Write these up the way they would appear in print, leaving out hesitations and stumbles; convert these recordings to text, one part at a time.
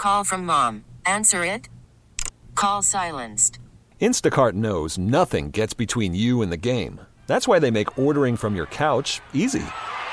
Call from mom. Answer it. Call silenced. Instacart knows nothing gets between you and the game. That's why they make ordering from your couch easy.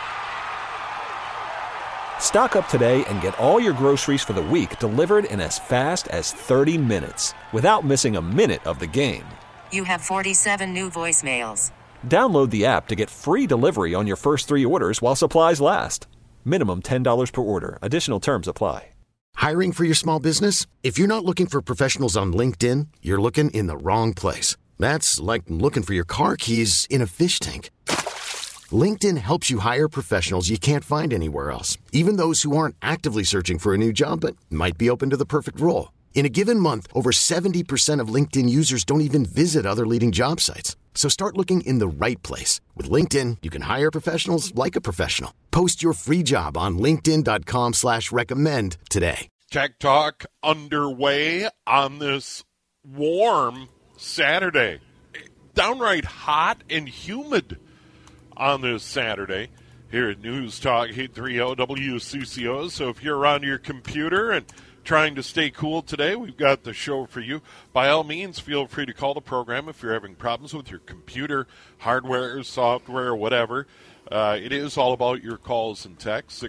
Stock up today and get all your groceries for the week delivered in as fast as 30 minutes without missing a minute of the game. You have 47 new voicemails. Download the app to get free delivery on your first 3 orders while supplies last. Minimum $10 per order. Additional terms apply. Hiring for your small business? If you're not looking for professionals on LinkedIn, you're looking in the wrong place. That's like looking for your car keys in a fish tank. LinkedIn helps you hire professionals you can't find anywhere else, even those who aren't actively searching for a new job but might be open to the perfect role. In a given month, over 70% of LinkedIn users don't even visit other leading job sites. So start looking in the right place. With LinkedIn, you can hire professionals like a professional. Post your free job on linkedin.com/recommend today. Tech Talk underway on this warm Saturday. Downright hot and humid on this Saturday here at News Talk 830 WCCO. So if you're on your computer and trying to stay cool today, we've got the show for you. By all means, feel free to call the program if you're having problems with your computer, hardware, software, whatever. It is all about your calls and texts,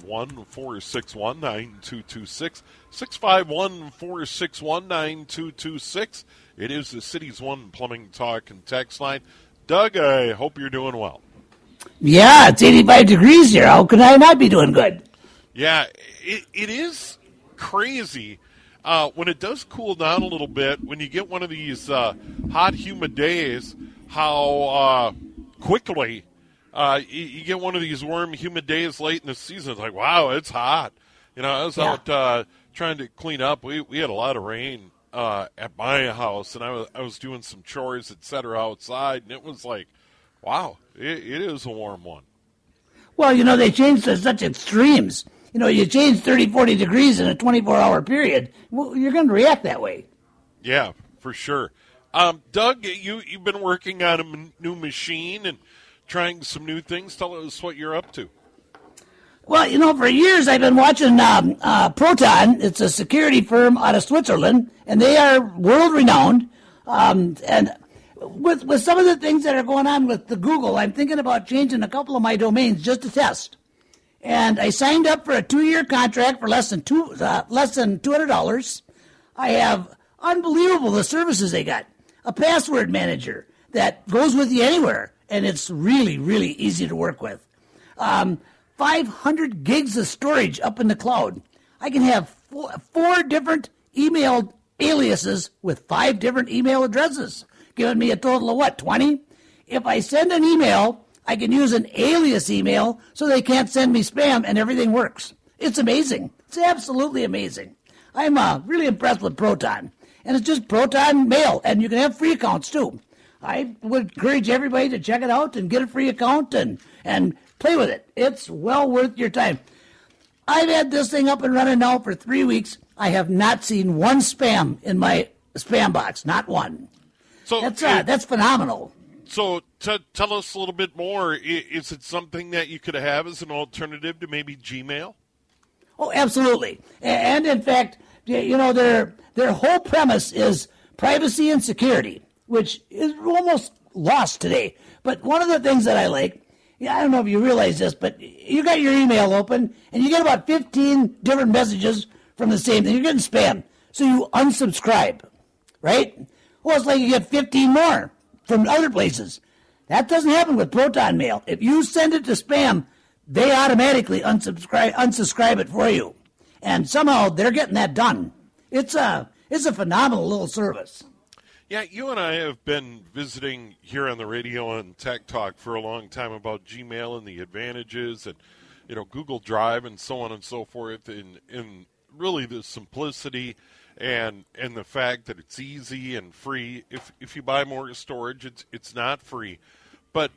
651-461-9226, 651-461-9226. It is the city's one plumbing talk and text line. Doug, I hope you're doing well. Yeah, it's 85 degrees here. How could I not be doing good? Yeah, it is crazy when it does cool down a little bit, when you get one of these hot, humid days, how quickly you get one of these warm, humid days late in the season. It's like, wow, it's hot. You know, I was out trying to clean up. We had a lot of rain at my house, and I was doing some chores, et cetera, outside, and it was like, wow, it is a warm one. Well, you know, they changed to such extremes. You know, you change 30, 40 degrees in a 24-hour period, well, you're going to react that way. Yeah, for sure. Doug, you've been working on a new machine and trying some new things. Tell us what you're up to. Well, you know, for years I've been watching Proton. It's a security firm out of Switzerland, and they are world-renowned. And with some of the things that are going on with the Google, I'm thinking about changing a couple of my domains just to test. And I signed up for a 2-year contract for less than $200. I have unbelievable the services they got. A password manager that goes with you anywhere, and it's really, really easy to work with. 500 gigs of storage up in the cloud. I can have four different email aliases with 5 different email addresses, giving me a total of 20? If I send an email, I can use an alias email so they can't send me spam, and everything works. It's amazing. It's absolutely amazing. I'm really impressed with Proton. And it's just Proton Mail, and you can have free accounts too. I would encourage everybody to check it out and get a free account and play with it. It's well worth your time. I've had this thing up and running now for 3 weeks. I have not seen one spam in my spam box, not one. So that's phenomenal. So tell us a little bit more. Is it something that you could have as an alternative to maybe Gmail? Oh, absolutely. And in fact, you know, their whole premise is privacy and security, which is almost lost today. But one of the things that I like, I don't know if you realize this, but you got your email open, and you get about 15 different messages from the same thing. You're getting spam. So you unsubscribe, right? Well, it's like you get 15 more from other places. That doesn't happen with Proton Mail. If you send it to spam, they automatically unsubscribe it for you. And somehow they're getting that done. It's a phenomenal little service. Yeah, you and I have been visiting here on the radio and Tech Talk for a long time about Gmail and the advantages and, you know, Google Drive and so on and so forth, and really the simplicity and the fact that it's easy and free. If you buy more storage, it's not free. But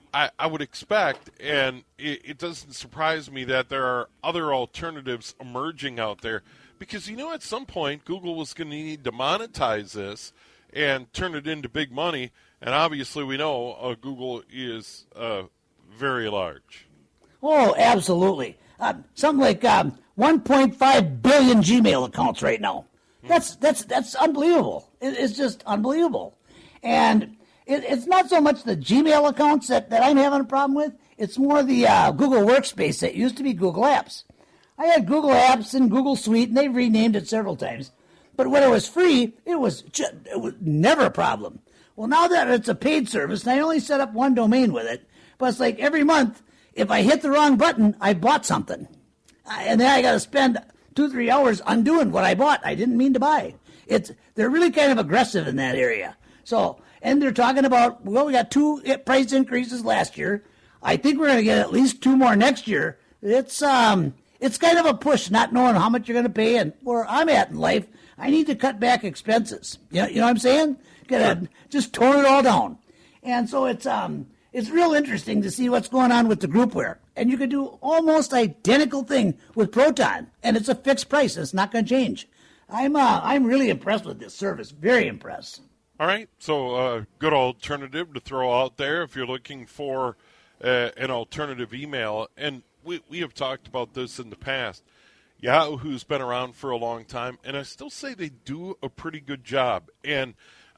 I would expect, and it doesn't surprise me, that there are other alternatives emerging out there, because, you know, at some point Google was going to need to monetize this and turn it into big money, and obviously we know Google is very large. Oh, absolutely. Something like 1 1.5 billion Gmail accounts right now. That's unbelievable. It's just unbelievable. And it's not so much the Gmail accounts that I'm having a problem with. It's more the Google Workspace that used to be Google Apps. I had Google Apps and Google Suite, and they've renamed it several times. But when it was free, it was never a problem. Well, now that it's a paid service, and I only set up one domain with it, but it's like every month, if I hit the wrong button, I bought something. And then I got to spend 2-3 hours undoing what I bought. I didn't mean to buy. They're really kind of aggressive in that area. So, and they're talking about, well, we got 2 price increases last year. I think we're going to get at least 2 more next year. It's kind of a push, not knowing how much you're going to pay and where I'm at in life. I need to cut back expenses. You know what I'm saying? Just tone it all down. And so it's real interesting to see what's going on with the groupware. And you can do almost identical thing with Proton, and it's a fixed price. It's not going to change. I'm really impressed with this service. Very impressed. All right, so good alternative to throw out there if you're looking for an alternative email. And we have talked about this in the past. Yahoo's been around for a long time, and I still say they do a pretty good job. And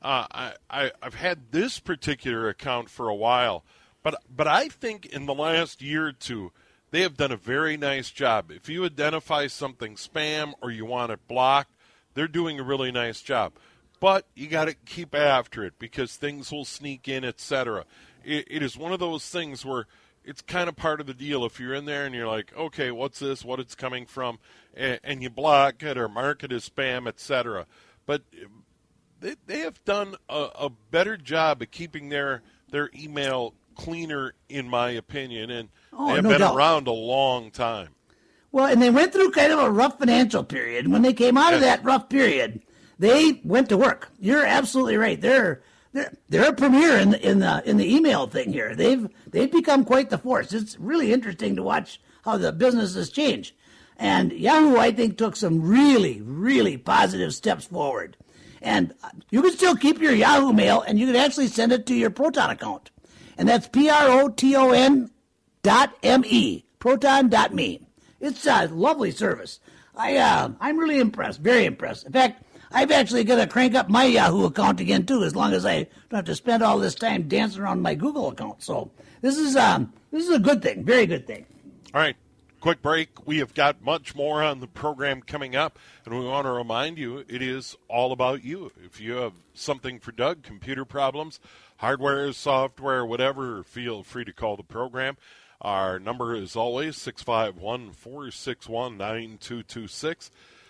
I've had this particular account for a while, but I think in the last year or two, they have done a very nice job. If you identify something spam or you want it blocked, they're doing a really nice job. But you got to keep after it because things will sneak in, etc. It is one of those things where it's kind of part of the deal. If you're in there and you're like, okay, what's this, what it's coming from, and you block it or mark it as spam, etc. But they have done a better job at keeping their email cleaner, in my opinion, and they have been around a long time. Well, and they went through kind of a rough financial period. When they came out of that rough period, they went to work. You're absolutely right. They're a premier in the email thing here. They've become quite the force. It's really interesting to watch how the business has changed. And Yahoo, I think, took some really, really positive steps forward. And you can still keep your Yahoo mail, and you can actually send it to your Proton account. And that's PROTON.me, proton.me. It's a lovely service. I'm really impressed, very impressed. In fact, I've actually got to crank up my Yahoo account again, too, as long as I don't have to spend all this time dancing around my Google account. So this is a good thing, very good thing. All right, quick break. We have got much more on the program coming up, and we want to remind you it is all about you. If you have something for Doug, computer problems, hardware, software, whatever, feel free to call the program. Our number is always 651-461-9226.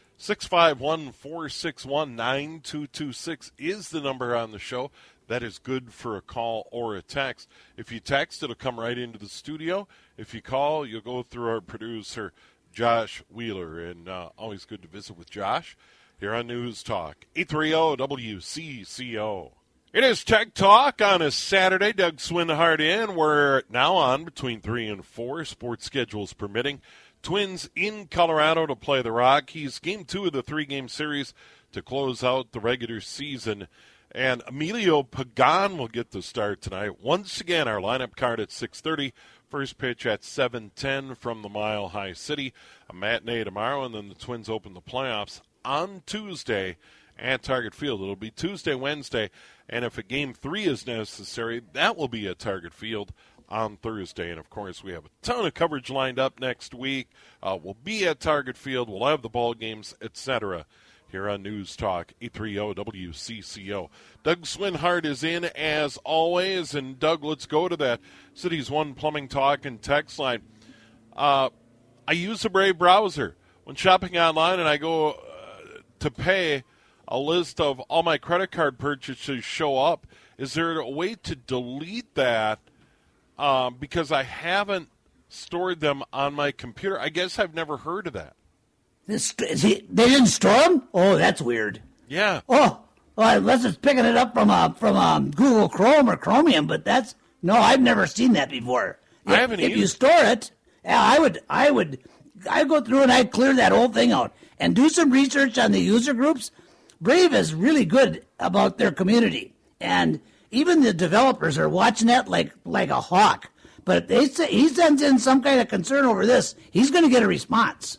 651-461-9226 is the number on the show. That is good for a call or a text. If you text, it'll come right into the studio. If you call, you'll go through our producer, Josh Wheeler. And always good to visit with Josh here on News Talk 830-WCCO. It is Tech Talk on a Saturday. Doug Swinhart in. We're now on between 3 and 4, sports schedules permitting. Twins in Colorado to play the Rockies. Game 2 of the 3-game series to close out the regular season. And Emilio Pagan will get the start tonight. Once again, our lineup card at 6:30. First pitch at 7:10 from the Mile High City. A matinee tomorrow, and then the Twins open the playoffs on Tuesday at Target Field. It'll be Tuesday, Wednesday, and if a Game 3 is necessary, that will be at Target Field on Thursday. And, of course, we have a ton of coverage lined up next week. We'll be at Target Field. We'll have the ball games, etc. here on News Talk 830-WCCO. Doug Swinhart is in, as always. And, Doug, let's go to that Cities 1 Plumbing Talk and text line. I use a Brave browser. When shopping online and I go to pay, a list of all my credit card purchases show up. Is there a way to delete that because I haven't stored them on my computer? I guess I've never heard of that. They didn't store them? Oh, that's weird. Yeah. Oh, well, unless it's picking it up from Google Chrome or Chromium, but I've never seen that before. I haven't either. If you store it, I'd go through and I'd clear that whole thing out and do some research on the user groups. Brave is really good about their community, and even the developers are watching that like a hawk. But he sends in some kind of concern over this, he's going to get a response.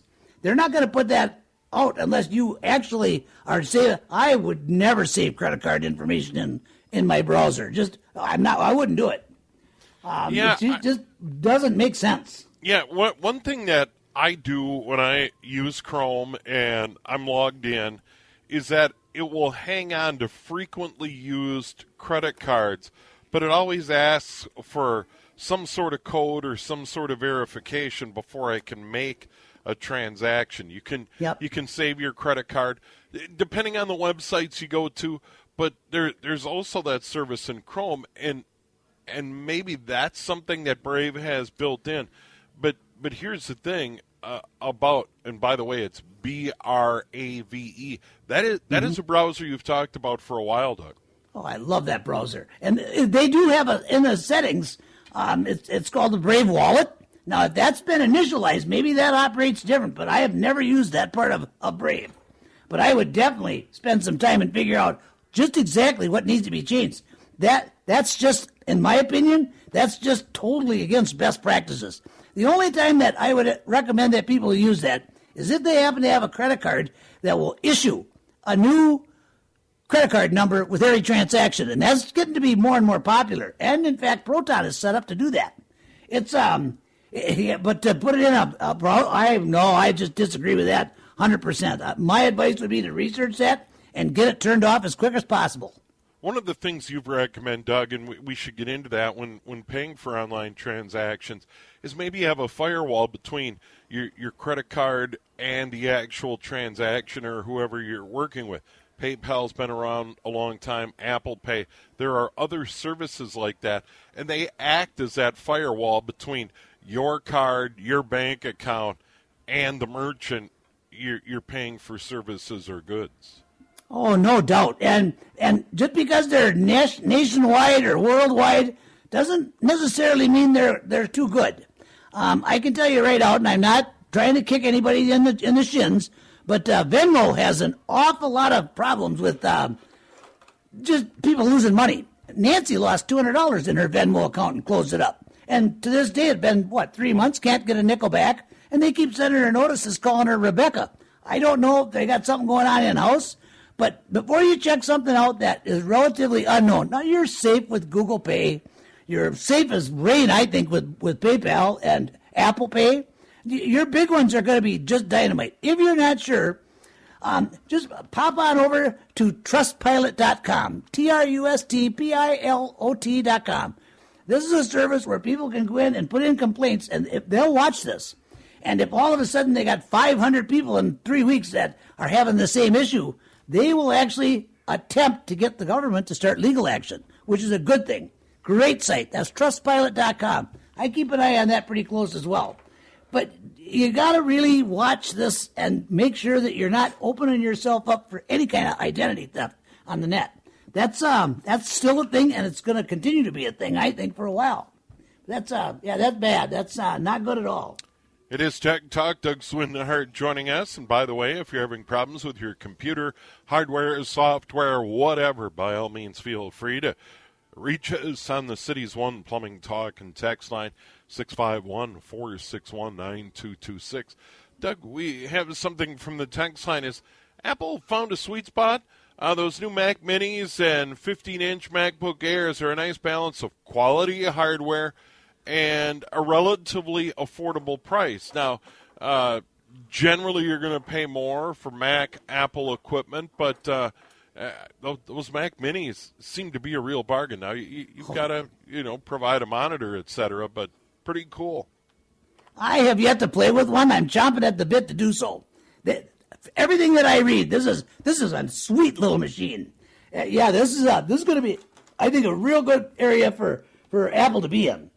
they're not going to put that out unless you actually are saying, I would never save credit card information in my browser. I wouldn't do it. It just doesn't make sense. Yeah, one thing that I do when I use Chrome and I'm logged in is that it will hang on to frequently used credit cards, but it always asks for some sort of code or some sort of verification before I can make a transaction. You can save your credit card depending on the websites you go to, but there's also that service in Chrome, and maybe that's something that Brave has built in. But here's the thing about, and by the way, it's BRAVE. That is a browser you've talked about for a while, Doug. Oh, I love that browser. And they do have in the settings, it's called the Brave Wallet. Now, if that's been initialized, maybe that operates different, but I have never used that part of Brave. But I would definitely spend some time and figure out just exactly what needs to be changed. That's just, in my opinion, that's just totally against best practices. The only time that I would recommend that people use that is if they happen to have a credit card that will issue a new credit card number with every transaction, and that's getting to be more and more popular. And in fact, Proton is set up to do that. It's but to put it in I just disagree with that 100%. My advice would be to research that and get it turned off as quick as possible. One of the things you've recommended, Doug, and we should get into that when paying for online transactions, is maybe have a firewall between your credit card and the actual transaction or whoever you're working with. PayPal's been around a long time, Apple Pay. There are other services like that, and they act as that firewall between your card, your bank account, and the merchant you're paying for services or goods. Oh, no doubt. And just because they're nationwide or worldwide doesn't necessarily mean they're too good. I can tell you right out, and I'm not trying to kick anybody in the shins, but Venmo has an awful lot of problems with just people losing money. Nancy lost $200 in her Venmo account and closed it up. And to this day, it's been, 3 months, can't get a nickel back, and they keep sending her notices calling her Rebecca. I don't know if they got something going on in-house, but before you check something out that is relatively unknown, now you're safe with Google Pay. You're safe as rain, I think, with PayPal and Apple Pay. Your big ones are going to be just dynamite. If you're not sure, just pop on over to Trustpilot.com, TRUSTPILOT.com. This is a service where people can go in and put in complaints, and if they'll watch this. And if all of a sudden they got 500 people in 3 weeks that are having the same issue, they will actually attempt to get the government to start legal action, which is a good thing. Great site. That's Trustpilot.com. I keep an eye on that pretty close as well. But you got to really watch this and make sure that you're not opening yourself up for any kind of identity theft on the net. That's still a thing, and it's going to continue to be a thing, I think, for a while. That's bad. That's not good at all. It is Tech Talk. Doug Swinhart joining us. And by the way, if you're having problems with your computer, hardware, software, whatever, by all means, feel free to reach us on the City's One Plumbing Talk and text line, 651-461-9226. Doug, we have something from the text line. Is Apple found a sweet spot? Those new Mac Minis and 15-inch MacBook Airs are a nice balance of quality hardware and a relatively affordable price. Now, generally you're going to pay more for Mac Apple equipment, but those Mac Minis seem to be a real bargain. Now, you've got to provide a monitor, etc., but pretty cool. I have yet to play with one. I'm chomping at the bit to do so. Everything that I read, this is a sweet little machine. This is going to be, I think, a real good area for Apple to be in.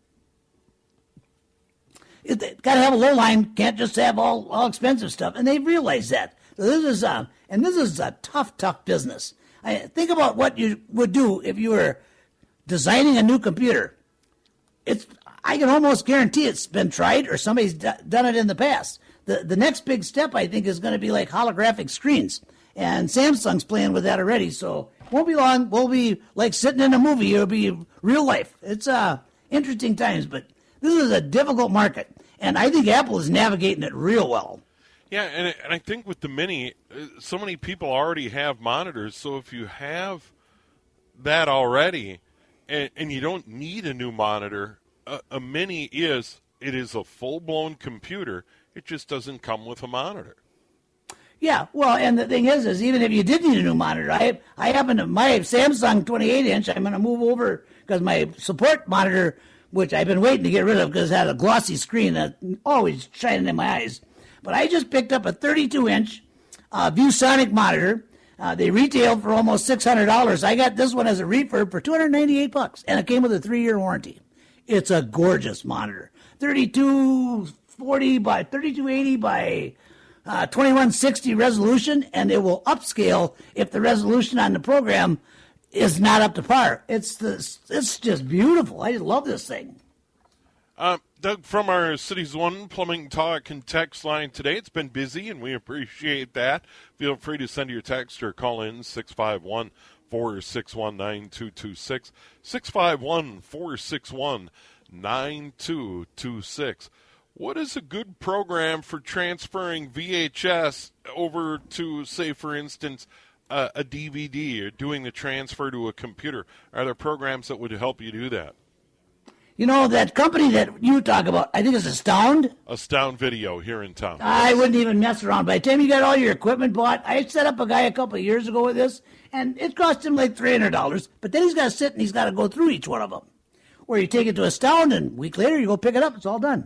It's got to have a low line. Can't just have all expensive stuff, and they've realized that. So this is a tough business. Think about what you would do if you were designing a new computer. I can almost guarantee it's been tried or somebody's done it in the past. The next big step, I think, is going to be like holographic screens. And Samsung's playing with that already, so it won't be long. We'll be like sitting in a movie. It'll be real life. It's interesting times, but this is a difficult market. And I think Apple is navigating it real well. Yeah, and I think with the Mini, so many people already have monitors, so if you have that already and you don't need a new monitor, a Mini is a full-blown computer. It just doesn't come with a monitor. Yeah, well, and the thing is even if you did need a new monitor, I happen to, my Samsung 28-inch, I'm going to move over because my support monitor, which I've been waiting to get rid of because it had a glossy screen that always shining in my eyes. But I just picked up a 32-inch ViewSonic monitor. They retailed for almost $600. I got this one as a refurb for $298, and it came with a 3-year warranty. It's a gorgeous monitor. 3240 by 3280 by 2160 resolution, and it will upscale if the resolution on the program is not up to par. It's just beautiful. I just love this thing. Doug, from our Cities One Plumbing Talk and Text line today, it's been busy, and we appreciate that. Feel free to send your text or call in 651-461-9226, 651-461-9226. What is a good program for transferring VHS over to, say, for instance, a DVD, or doing the transfer to a computer? Are there programs that would help you do that? You know, that company that you talk about, I think it's Astound. Astound Video here in town. I wouldn't even mess around. By the time you got all your equipment bought, I set up a guy a couple of years ago with this, and it cost him like $300. But then he's got to sit and he's got to go through each one of them. Or you take it to Astound, and a week later you go pick it up. It's all done.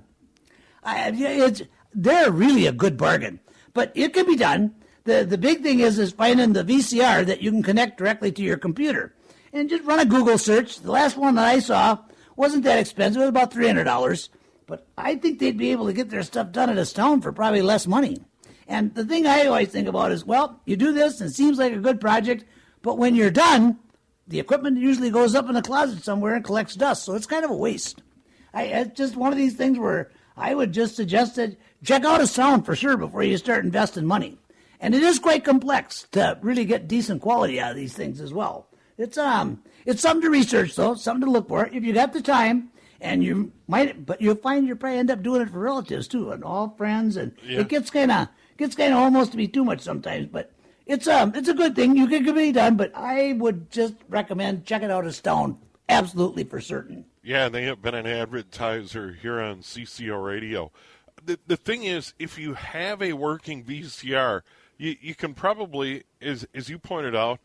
They're really a good bargain. But it can be done. The big thing is finding the VCR that you can connect directly to your computer. And just run a Google search. The last one that I saw wasn't that expensive. It was about $300. But I think they'd be able to get their stuff done at Astound for probably less money. And the thing I always think about is, well, you do this and it seems like a good project, but when you're done, the equipment usually goes up in the closet somewhere and collects dust. So it's kind of a waste. It's just one of these things where I would just suggest that check out Astound for sure before you start investing money. And it is quite complex to really get decent quality out of these things as well. It's something to research, though, something to look for. If you got the time, and you might, but you'll find you probably end up doing it for relatives too, and all friends, and it gets kind of almost to be too much sometimes. But it's a good thing. You can get it done, but I would just recommend check it out Astound, absolutely for certain. Yeah, they have been an advertiser here on CCO Radio. The thing is, if you have a working VCR, you can probably, as you pointed out,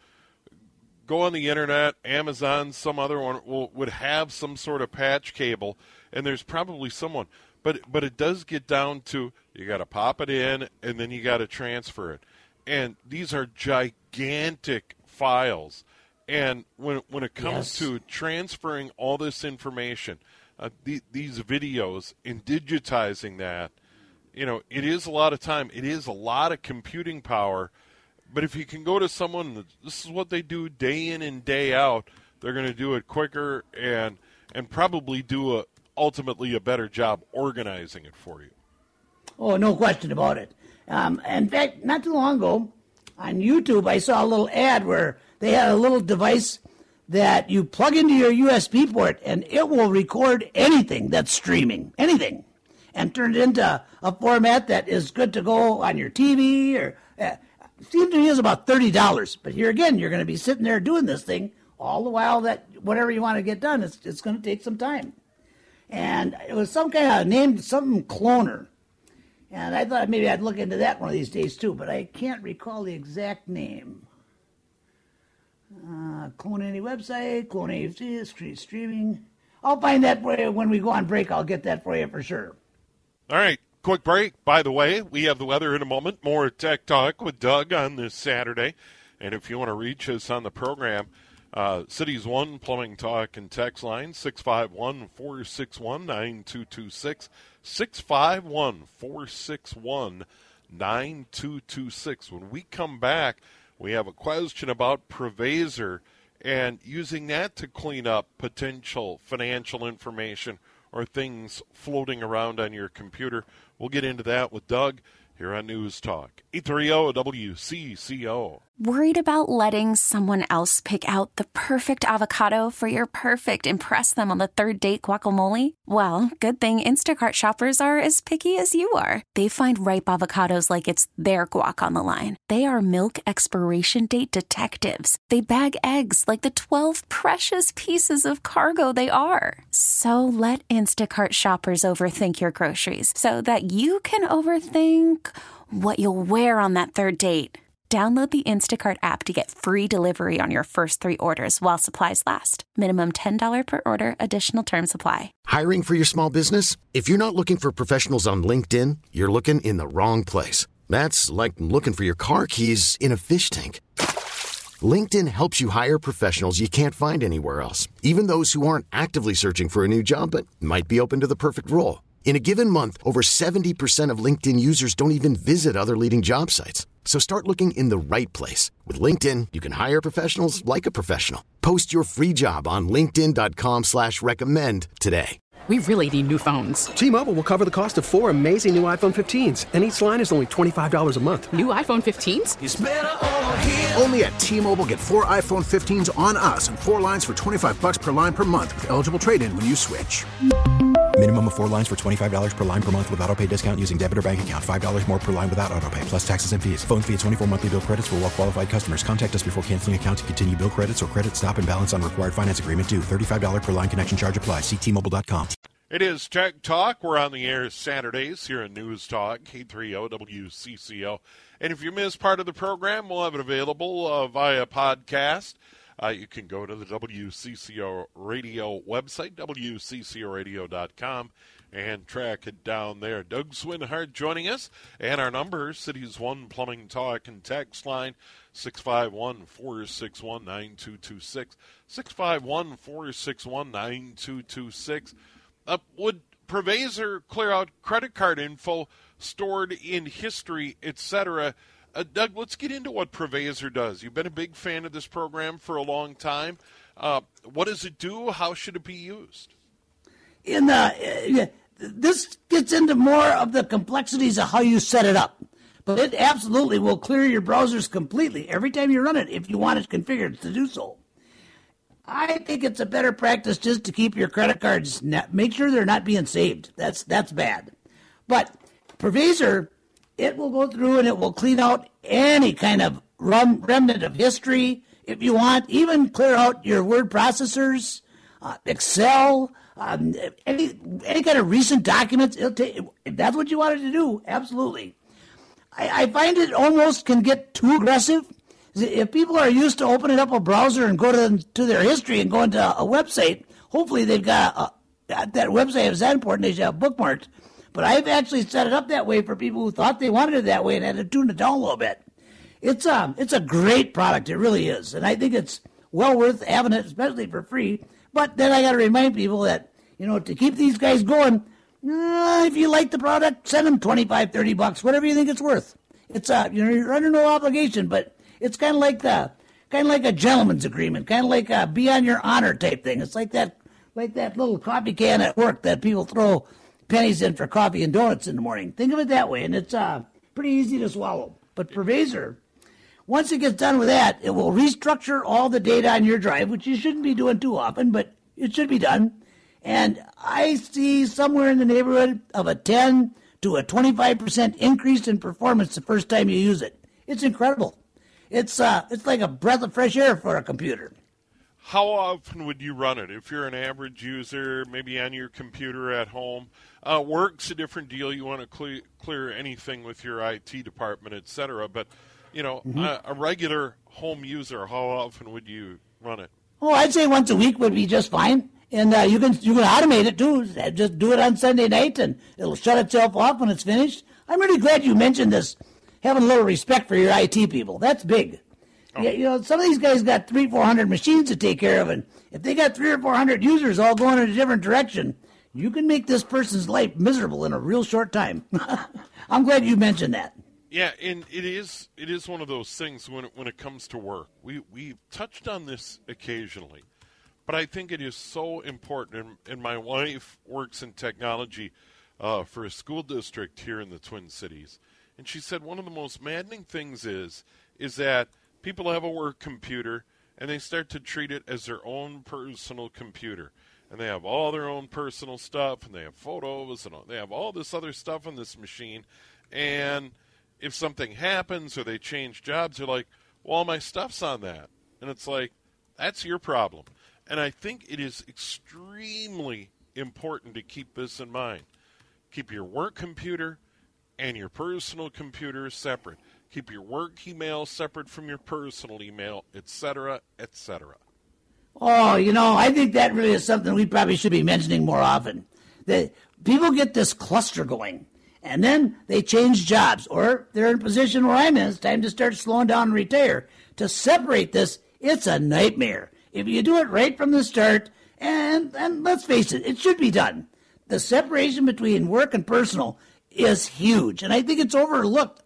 go on the internet, Amazon, some other one would have some sort of patch cable, and there's probably someone. But it does get down to you got to pop it in, and then you got to transfer it. And these are gigantic files. And when it comes to transferring all this information, these videos, and digitizing that, it is a lot of time. It is a lot of computing power. But if you can go to someone, this is what they do day in and day out, they're going to do it quicker and probably do ultimately a better job organizing it for you. Oh, no question about it. In fact, not too long ago on YouTube, I saw a little ad where they had a little device that you plug into your USB port, and it will record anything that's streaming, anything, and turn it into a format that is good to go on your TV or... seems to me is about $30. But here again, you're going to be sitting there doing this thing all the while that whatever you want to get done, it's going to take some time. And it was some kind of named something Cloner. And I thought maybe I'd look into that one of these days too, but I can't recall the exact name. Clone any website, Clone AFC, streaming. I'll find that for you when we go on break. I'll get that for you for sure. All right. Quick break. By the way, we have the weather in a moment. More Tech Talk with Doug on this Saturday. And if you want to reach us on the program, Cities One Plumbing Talk and Text line, 651-461-9226, 651-461-9226. When we come back, we have a question about Provazor and using that to clean up potential financial information or things floating around on your computer. We'll get into that with Doug. here on News Talk 830 WCCO. Worried about letting someone else pick out the perfect avocado for your perfect impress them on the third date guacamole? Well, good thing Instacart shoppers are as picky as you are. They find ripe avocados like it's their guac on the line. They are milk expiration date detectives. They bag eggs like the 12 precious pieces of cargo they are. So let Instacart shoppers overthink your groceries so that you can overthink what you'll wear on that third date. Download the Instacart app to get free delivery on your first 3 orders while supplies last. Minimum $10 per order. Additional terms apply. Hiring for your small business? If you're not looking for professionals on LinkedIn, you're looking in the wrong place. That's like looking for your car keys in a fish tank. LinkedIn helps you hire professionals you can't find anywhere else, even those who aren't actively searching for a new job but might be open to the perfect role. In a given month, over 70% of LinkedIn users don't even visit other leading job sites. So start looking in the right place. With LinkedIn, you can hire professionals like a professional. Post your free job on linkedin.com/recommend today. We really need new phones. T-Mobile will cover the cost of 4 amazing new iPhone 15s, and each line is only $25 a month. New iPhone 15s? It's better over here. Only at T-Mobile, get 4 iPhone 15s on us and 4 lines for $25 per line per month with eligible trade-in when you switch. Minimum of 4 lines for $25 per line per month with autopay discount using debit or bank account. $5 more per line without autopay, plus taxes and fees. Phone fee at 24 monthly bill credits for well-qualified customers. Contact us before canceling account to continue bill credits or credit stop and balance on required finance agreement due. $35 per line connection charge applies. See T-Mobile.com. It is Tech Talk. We're on the air Saturdays here in News Talk, 830 WCCO. And if you miss part of the program, we'll have it available via podcast. You can go to the WCCO radio website, WCCOradio.com, and track it down there. Doug Swinhart joining us, and our number, Cities 1 Plumbing Talk and Text Line, 651-461-9226, 651-461-9226. Would Provazor clear out credit card info stored in history, etc.? Doug, let's get into what Provazor does. You've been a big fan of this program for a long time. What does it do? How should it be used? This gets into more of the complexities of how you set it up. But it absolutely will clear your browsers completely every time you run it if you want it configured to do so. I think it's a better practice just to keep your credit cards, make sure they're not being saved. That's bad. But Provazor, it will go through and it will clean out any kind of remnant of history if you want, even clear out your word processors, Excel, any kind of recent documents. If that's what you wanted to do, absolutely. I find it almost can get too aggressive. If people are used to opening up a browser and go to their history and go into a website, hopefully they've got that website is that important, they should have bookmarked. But I've actually set it up that way for people who thought they wanted it that way and had to tune it down a little bit. It's a great product, it really is, and I think it's well worth having it, especially for free. But then I got to remind people that to keep these guys going, if you like the product, send them $25, $30, whatever you think it's worth. It's you're under no obligation, but it's kind of like a gentleman's agreement, kind of like a be on your honor type thing. It's like that little coffee can at work that people throw pennies in for coffee and donuts in the morning. Think of it that way, and it's pretty easy to swallow. But Provazor, once it gets done with that, it will restructure all the data on your drive, which you shouldn't be doing too often, but it should be done. And I see somewhere in the neighborhood of a 10 to a 25% increase in performance the first time you use it. It's incredible. It's like a breath of fresh air for a computer. How often would you run it? If you're an average user, maybe on your computer at home, work's a different deal. You want to clear anything with your IT department, etc. But, a regular home user, how often would you run it? Oh, I'd say once a week would be just fine. And you can automate it, too. Just do it on Sunday night, and it'll shut itself off when it's finished. I'm really glad you mentioned this, having a little respect for your IT people. That's big. Oh. Yeah, some of these guys got 300-400 machines to take care of, and if they got 300 or 400 users all going in a different direction, you can make this person's life miserable in a real short time. I'm glad you mentioned that. Yeah, and it is one of those things when it comes to work. We've touched on this occasionally, but I think it is so important, and my wife works in technology for a school district here in the Twin Cities. And she said one of the most maddening things is that people have a work computer and they start to treat it as their own personal computer. And they have all their own personal stuff, and they have photos, and they have all this other stuff on this machine. And if something happens or they change jobs, they're like, well, all my stuff's on that. And it's like, that's your problem. And I think it is extremely important to keep this in mind. Keep your work computer and your personal computer separate. Keep your work email separate from your personal email, etc., etc. Oh, I think that really is something we probably should be mentioning more often. That people get this cluster going, and then they change jobs, or they're in a position where I'm in. It's time to start slowing down and retire. To separate this, it's a nightmare. If you do it right from the start, and let's face it, it should be done. The separation between work and personal is huge, and I think it's overlooked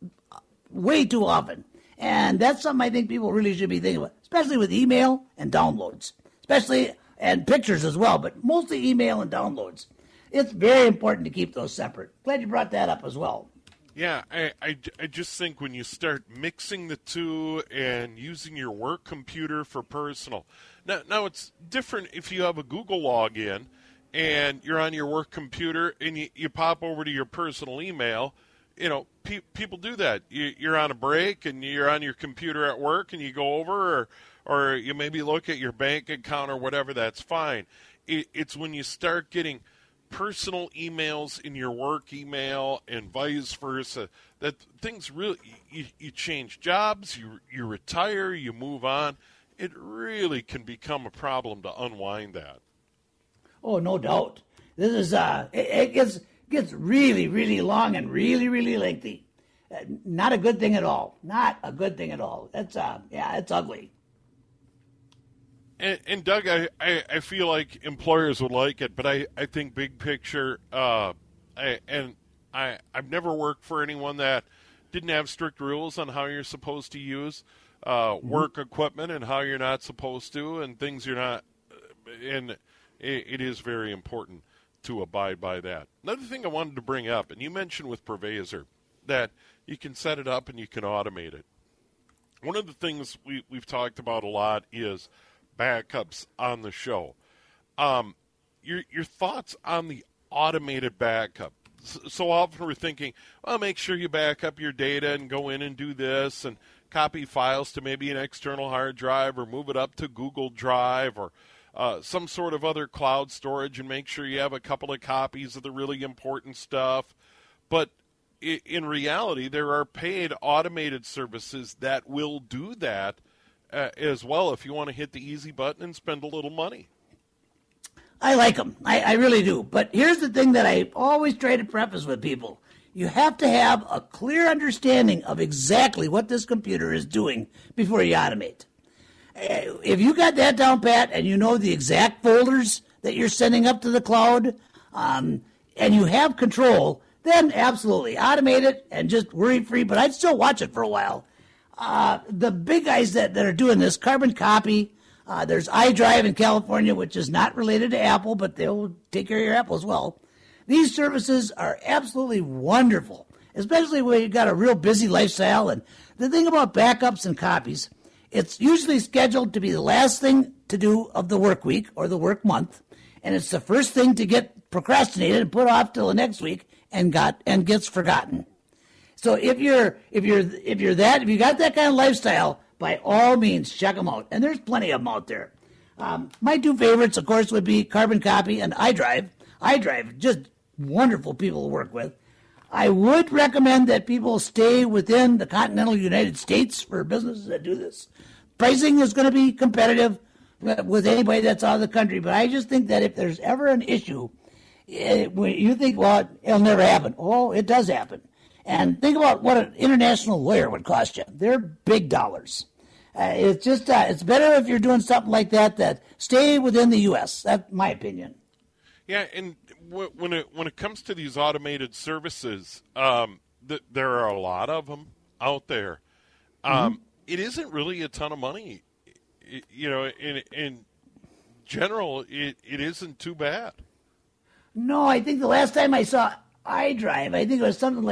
way too often. And that's something I think people really should be thinking about, especially with email and downloads, and pictures as well, but mostly email and downloads. It's very important to keep those separate. Glad you brought that up as well. Yeah, I just think when you start mixing the two and using your work computer for personal. Now it's different if you have a Google login and you're on your work computer and you pop over to your personal email. People do that. You're on a break and you're on your computer at work and you go over or you maybe look at your bank account or whatever, that's fine. It's when you start getting personal emails in your work email and vice versa that things really, you change jobs, you retire, you move on. It really can become a problem to unwind that. Oh, no doubt. This is, it gets really, really long and really, really lengthy. Not a good thing at all. Not a good thing at all. It's it's ugly. And Doug, I feel like employers would like it, but I think big picture, I've never worked for anyone that didn't have strict rules on how you're supposed to use work equipment and how you're not supposed to, and things you're not, and it is very important to abide by that. Another thing I wanted to bring up, and you mentioned with Purvasor, that you can set it up and you can automate it. One of the things we've talked about a lot is backups on the show. Your thoughts on the automated backup. So often we're thinking, well, make sure you back up your data and go in and do this and copy files to maybe an external hard drive or move it up to Google Drive or some sort of other cloud storage and make sure you have a couple of copies of the really important stuff. But in reality, there are paid automated services that will do that as well if you want to hit the easy button and spend a little money. I like them. I really do. But here's the thing that I always try to preface with people. You have to have a clear understanding of exactly what this computer is doing before you automate. If you got that down pat and you know the exact folders that you're sending up to the cloud, and you have control, then absolutely automate it and just worry-free. But I'd still watch it for a while. The big guys that are doing this, Carbon Copy, there's iDrive in California, which is not related to Apple, but they'll take care of your Apple as well. These services are absolutely wonderful, especially when you've got a real busy lifestyle. And the thing about backups and copies, it's usually scheduled to be the last thing to do of the work week or the work month, and it's the first thing to get procrastinated and put off till the next week and gets forgotten. So if you got that kind of lifestyle, by all means, check them out. And there's plenty of them out there. My two favorites, of course, would be Carbon Copy and iDrive. iDrive, just wonderful people to work with. I would recommend that people stay within the continental United States for businesses that do this. Pricing is going to be competitive with anybody that's out of the country, but I just think that if there's ever an issue, you think, well, it'll never happen. Oh, it does happen. And think about what an international lawyer would cost you. They're big dollars. It's just it's better if you're doing something like that stay within the U.S. That's my opinion. Yeah, and when it comes to these automated services, there are a lot of them out there. It isn't really a ton of money. In general, it isn't too bad. No, I think the last time I saw iDrive, I think it was something like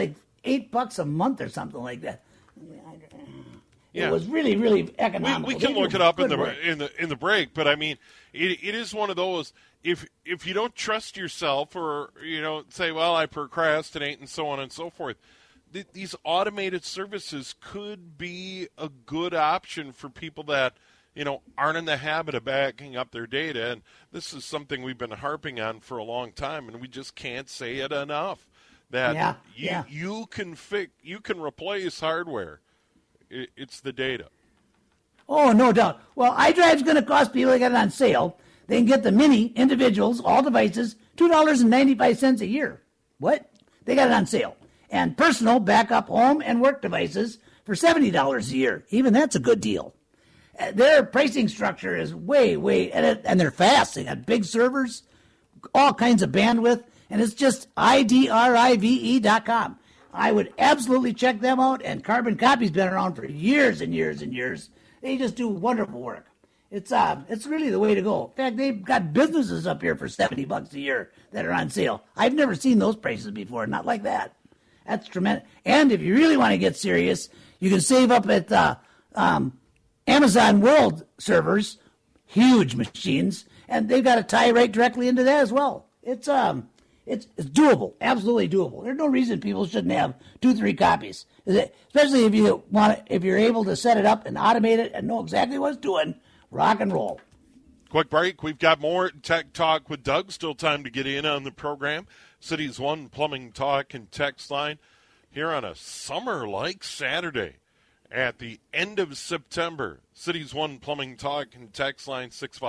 $8 a month or something like that. Yeah. It was really, really economical. We can look it up in the break, but I mean, it is one of those. If you don't trust yourself, or say, well, I procrastinate and so on and so forth, these automated services could be a good option for people that aren't in the habit of backing up their data. And this is something we've been harping on for a long time, and we just can't say it enough. That you can replace hardware. It's the data. Oh, no doubt. Well, iDrive's going to cost people to get it on sale. They can get the mini, individuals, all devices, $2.95 a year. What? They got it on sale. And personal, backup, home, and work devices for $70 a year. Even that's a good deal. Their pricing structure is way, and they're fast. They got big servers, all kinds of bandwidth, and it's just idrive.com. I would absolutely check them out, and Carbon Copy's been around for years and years and years. They just do wonderful work. It's really the way to go. In fact, they've got businesses up here for $70 a year that are on sale. I've never seen those prices before, not like that. That's tremendous. And if you really want to get serious, you can save up at Amazon World servers, huge machines, and they've got to tie right directly into that as well. It's doable, absolutely doable. There's no reason people shouldn't have 2-3 copies, especially if you're able to set it up and automate it and know exactly what it's doing. Rock and roll. Quick break. We've got more Tech Talk with Doug. Still time to get in on the program. Cities One Plumbing Talk and Text Line here on a summer-like Saturday at the end of September. Cities One Plumbing Talk and Text Line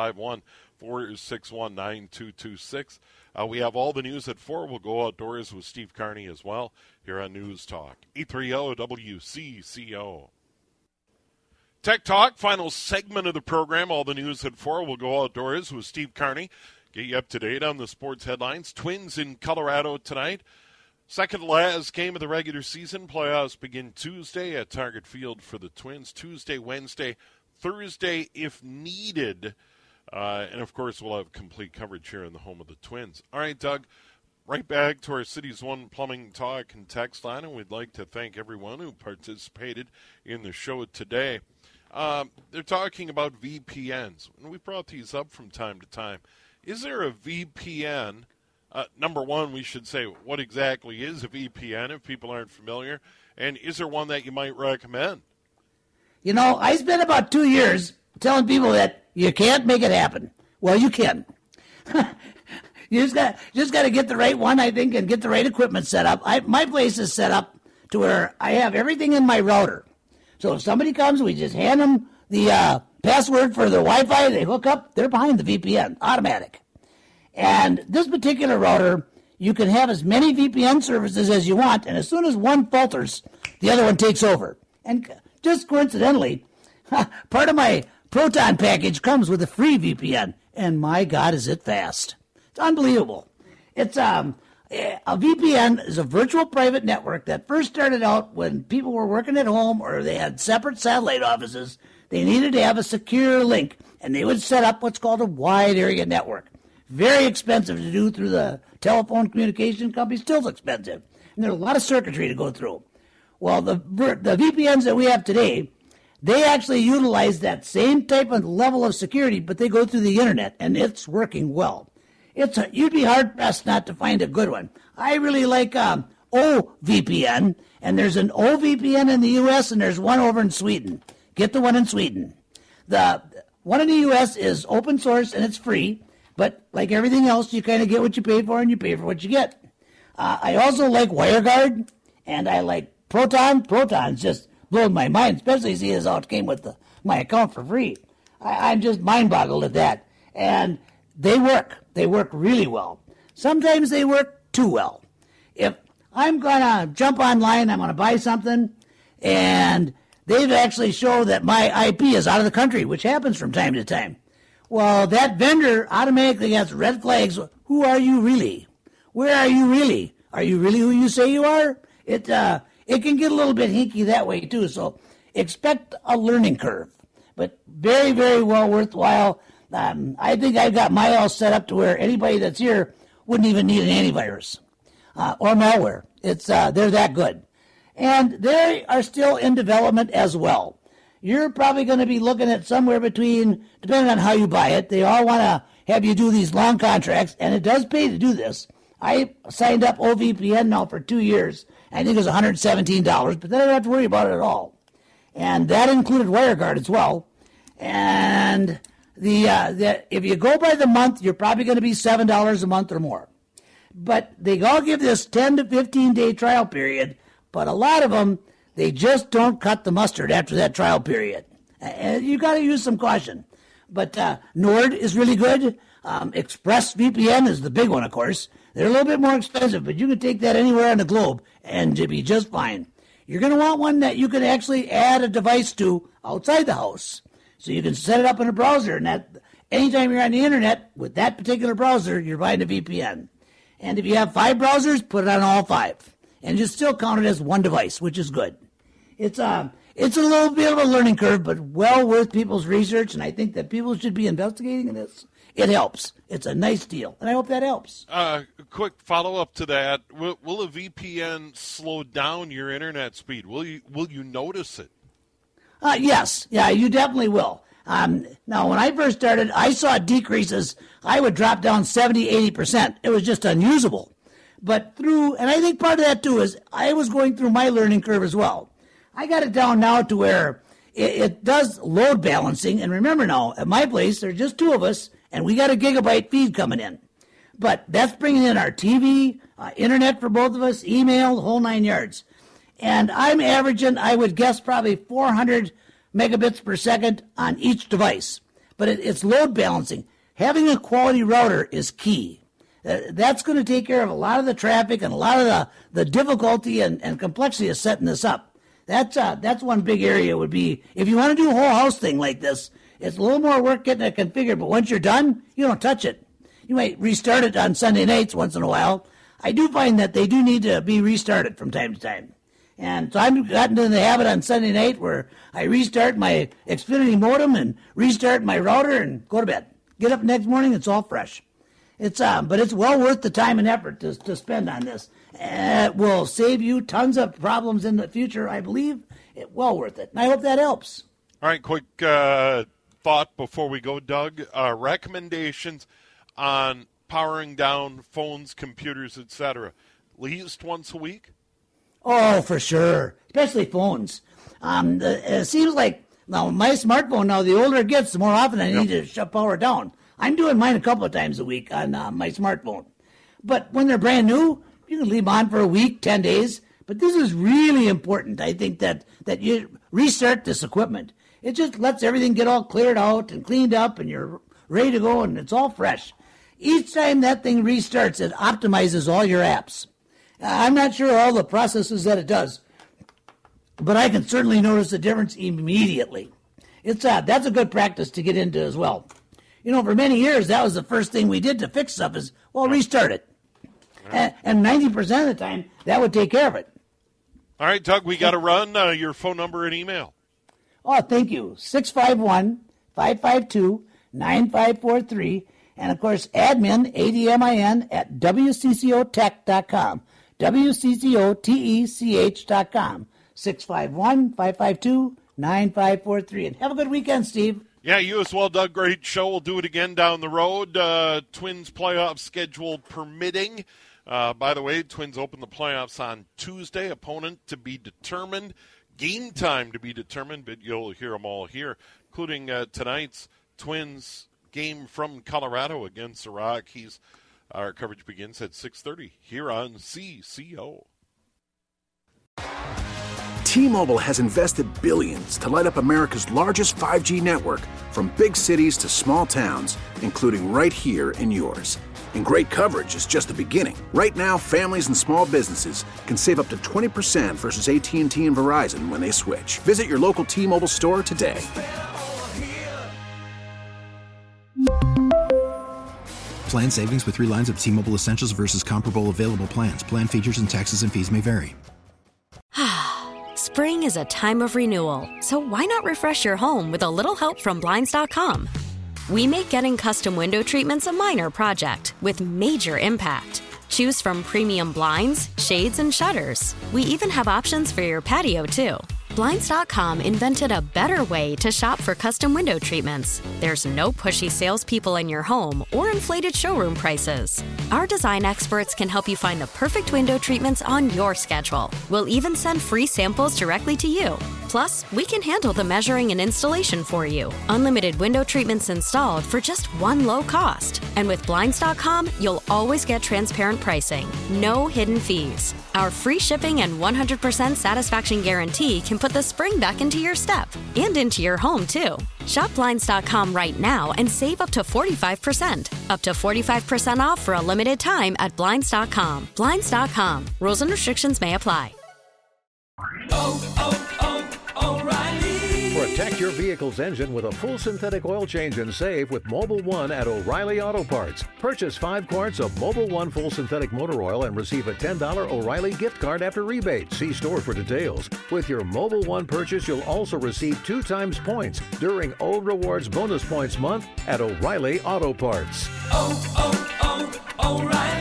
651-461-9226. We have all the news at 4. We'll go outdoors with Steve Carney as well here on News Talk 830 WCCO. Tech Talk, final segment of the program. All the news at 4. We'll go outdoors with Steve Carney. Get you up to date on the sports headlines. Twins in Colorado tonight. Second to last game of the regular season. Playoffs begin Tuesday at Target Field for the Twins. Tuesday, Wednesday, Thursday if needed. And, of course, we'll have complete coverage here in the home of the Twins. All right, Doug, right back to our Cities One Plumbing Talk and Text Line. And we'd like to thank everyone who participated in the show today. They're talking about VPNs. And we brought these up from time to time. Is there a VPN? Number one, we should say what exactly is a VPN if people aren't familiar. And is there one that you might recommend? I spent about 2 years telling people that you can't make it happen. Well, you can. You just got to get the right one, I think, and get the right equipment set up. My place is set up to where I have everything in my router. So if somebody comes, we just hand them the password for their Wi-Fi. They hook up. They're behind the VPN, automatic. And this particular router, you can have as many VPN services as you want, and as soon as one falters, the other one takes over. And just coincidentally, part of my Proton package comes with a free VPN, and my God, is it fast. It's unbelievable. It's a VPN is a virtual private network that first started out when people were working at home or they had separate satellite offices. They needed to have a secure link, and they would set up what's called a wide area network. Very expensive to do through the telephone communication company, still expensive. And there's a lot of circuitry to go through. Well, the VPNs that we have today, they actually utilize that same type of level of security, but they go through the internet, and it's working well. You'd be hard-pressed not to find a good one. I really like OVPN, and there's an OVPN in the U.S., and there's one over in Sweden. Get the one in Sweden. The one in the U.S. is open source, and it's free, but like everything else, you kind of get what you pay for, and you pay for what you get. I also like WireGuard, and I like Proton. Proton's just blowing my mind, especially seeing as how it came with my account for free. I'm just mind-boggled at that. And they work. They work really well. Sometimes they work too well. If I'm going to jump online, I'm going to buy something, and they've actually shown that my IP is out of the country, which happens from time to time. Well, that vendor automatically gets red flags. Who are you really? Where are you really? Are you really who you say you are? It can get a little bit hinky that way, too, so expect a learning curve. But very, very well worthwhile. I think I've got my all set up to where anybody that's here wouldn't even need an antivirus or malware. They're that good. And they are still in development as well. You're probably going to be looking at somewhere between, depending on how you buy it, they all want to have you do these long contracts, and it does pay to do this. I signed up OVPN now for 2 years. I think it was $117, but then I don't have to worry about it at all. And that included WireGuard as well. And if you go by the month, you're probably going to be $7 a month or more. But they all give this 10 to 15-day trial period, but a lot of them, they just don't cut the mustard after that trial period. And you got to use some caution. But Nord is really good. ExpressVPN is the big one, of course. They're a little bit more expensive, but you can take that anywhere on the globe and it'll be just fine. You're going to want one that you can actually add a device to outside the house. So you can set it up in a browser, and that anytime you're on the internet with that particular browser, you're buying a VPN. And if you have 5 browsers, put it on all 5. And you still count it as one device, which is good. It's a little bit of a learning curve, but well worth people's research, and I think that people should be investigating this. It helps. It's a nice deal, and I hope that helps. Quick follow-up to that. Will a VPN slow down your internet speed? Will you notice it? Yes. Yeah, you definitely will. Now, when I first started, I saw decreases. I would drop down 70, 80%. It was just unusable. But and I think part of that, too, is I was going through my learning curve as well. I got it down now to where it does load balancing. And remember now, at my place, there's just 2 of us, and we got a gigabyte feed coming in. But that's bringing in our TV, internet for both of us, email, the whole 9 yards. And I'm averaging, I would guess, probably 400 megabits per second on each device. But it's load balancing. Having a quality router is key. That's going to take care of a lot of the traffic and a lot of the difficulty and complexity of setting this up. That's one big area would be, if you want to do a whole house thing like this, it's a little more work getting it configured, but once you're done, you don't touch it. You might restart it on Sunday nights once in a while. I do find that they do need to be restarted from time to time. And so I've gotten into the habit on Sunday night where I restart my Xfinity modem and restart my router and go to bed. Get up next morning, it's all fresh. But it's well worth the time and effort to spend on this. It will save you tons of problems in the future, I believe. It's well worth it. And I hope that helps. All right, quick thought before we go, Doug. Recommendations on powering down phones, computers, etc. At least once a week? Oh, for sure. Especially phones. It seems like, now my smartphone, now the older it gets, the more often I need to shut power down. I'm doing mine a couple of times a week on my smartphone. But when they're brand new, you can leave them on for a week, 10 days. But this is really important, I think, that you restart this equipment. It just lets everything get all cleared out and cleaned up, and you're ready to go, and it's all fresh. Each time that thing restarts, it optimizes all your apps. I'm not sure all the processes that it does, but I can certainly notice the difference immediately. That's a good practice to get into as well. You know, for many years, that was the first thing we did to fix stuff is, restart it. And 90% of the time, that would take care of it. All right, Doug, we got to run. Your phone number and email. Oh, thank you. 651-552-9543. And, of course, admin, ADMIN, at WCCOtech.com. WCCOTECH.com. 651-552-9543. And have a good weekend, Steve. Yeah, you as well, Doug. Great show. We'll do it again down the road. Twins playoff schedule permitting. By the way, Twins open the playoffs on Tuesday. Opponent to be determined. Game time to be determined, but you'll hear them all here, including tonight's Twins game from Colorado against the Rockies. Our coverage begins at 6:30 here on CCO. T-Mobile has invested billions to light up America's largest 5G network, from big cities to small towns, including right here in yours. And great coverage is just the beginning. Right now, families and small businesses can save up to 20% versus AT&T and Verizon when they switch. Visit your local T-Mobile store today. Plan savings with 3 lines of T-Mobile Essentials versus comparable available plans. Plan features and taxes and fees may vary. Spring is a time of renewal, so why not refresh your home with a little help from Blinds.com? We make getting custom window treatments a minor project with major impact. Choose from premium blinds, shades, and shutters. We even have options for your patio, too. Blinds.com invented a better way to shop for custom window treatments. There's no pushy salespeople in your home or inflated showroom prices. Our design experts can help you find the perfect window treatments on your schedule. We'll even send free samples directly to you. Plus, we can handle the measuring and installation for you. Unlimited window treatments installed for just one low cost. And with Blinds.com, you'll always get transparent pricing. No hidden fees. Our free shipping and 100% satisfaction guarantee can put the spring back into your step and into your home, too. Shop Blinds.com right now and save up to 45%. Up to 45% off for a limited time at Blinds.com. Blinds.com. Rules and restrictions may apply. O'Reilly. Protect your vehicle's engine with a full synthetic oil change and save with Mobil 1 at O'Reilly Auto Parts. Purchase 5 quarts of Mobil 1 full synthetic motor oil and receive a $10 O'Reilly gift card after rebate. See store for details. With your Mobil 1 purchase, you'll also receive 2 times points during Old Rewards Bonus Points Month at O'Reilly Auto Parts. O'Reilly.